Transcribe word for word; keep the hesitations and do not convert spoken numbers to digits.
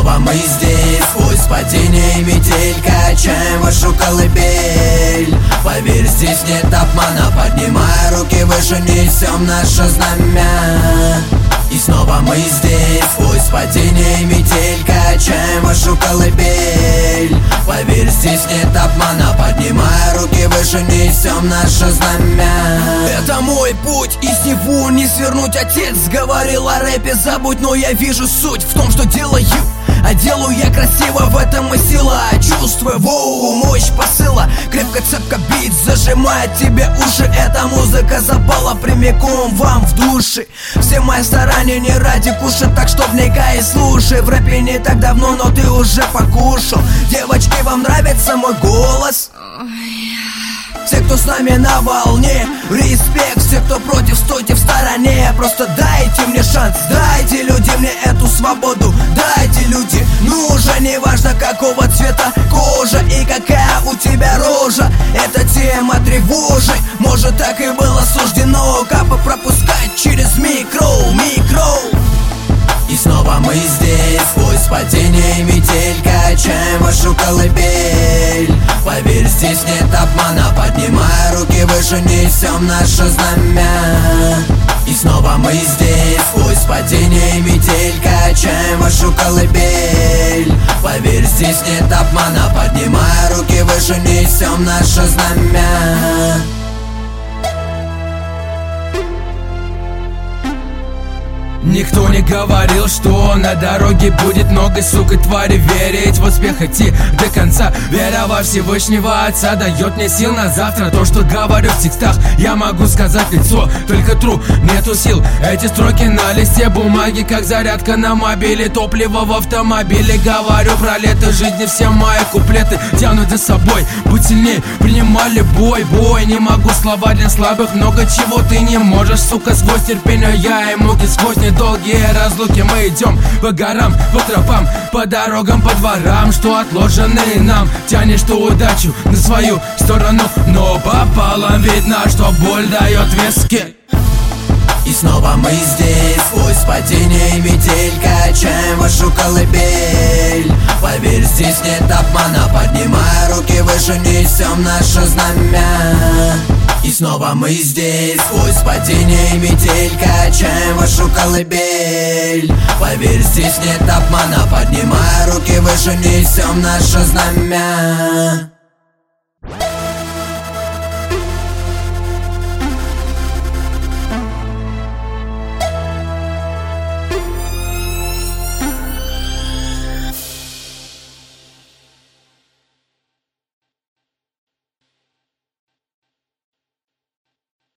снова мы здесь, сквозь падение и метель качаем вашу колыбель. Поверь, здесь нет обмана, поднимая руки выше, несем наше знамя. И снова мы здесь, сквозь падение и метель качаем вашу колыбель. Поверь, здесь нет обмана, поднимая руки выше, несем наше знамя. Это мой путь, и с него не свернуть. Отец говорил о рэпе, забудь, но я вижу суть в том, что делаю. А делаю я красиво, в этом и сила. Чувствую, воу, мощь посыла. Крепко, цепко бит зажимает тебе уши. Эта музыка запала прямиком вам в души. Все мои старания не ради кушать, так что вникай и слушай. В рэпе не так давно, но ты уже покушал. Девочки, вам нравится мой голос? Все, кто с нами на волне, респект. Все, кто против, стойте в стороне. Просто дайте мне шанс, дайте люди мне эту свободу. Дайте люди, ну уже не важно какого цвета кожа и какая у тебя рожа. Эта тема тревожит, может так и было суждено. Как бы пропускать через микро, микро. И снова мы здесь, сквозь падение и метель качаем вашу колыбель. Поверь, здесь нет обмана, поднимая руки выше, несем наше знамя. И снова мы здесь, сквозь падение и метель качаем вашу колыбель. Поверь, здесь нет обмана, поднимая руки выше, несем наше знамя. Никто не говорил, что на дороге будет много, сука, твари. Верить в успех, идти до конца. Вера во Всевышнего Отца дает мне сил на завтра. То, что говорю в текстах, я могу сказать в лицо. Только тру, нету сил. Эти строки на листе бумаги, как зарядка на мобиле. Топливо в автомобиле. Говорю про лето жизни, все мои куплеты тянут за собой. Будь сильней, принимали бой, бой. Не могу, слова для слабых, много чего ты не можешь, сука. Сквозь терпение я и муки, сквозь недолгие разлуки мы идем по горам, по тропам, по дорогам, по дворам, что отложены нам. Тянешь ту удачу на свою сторону, но пополам видно, что боль дает виски. И снова мы здесь, сквозь падение и метель качаем вашу колыбель. Поверь, здесь нет обмана, поднимая руки выше, несем наше знамя. И снова мы здесь, сквозь падение и метель качаем вашу колыбель. Поверь, здесь нет обмана, поднимая руки выше, несем наше знамя.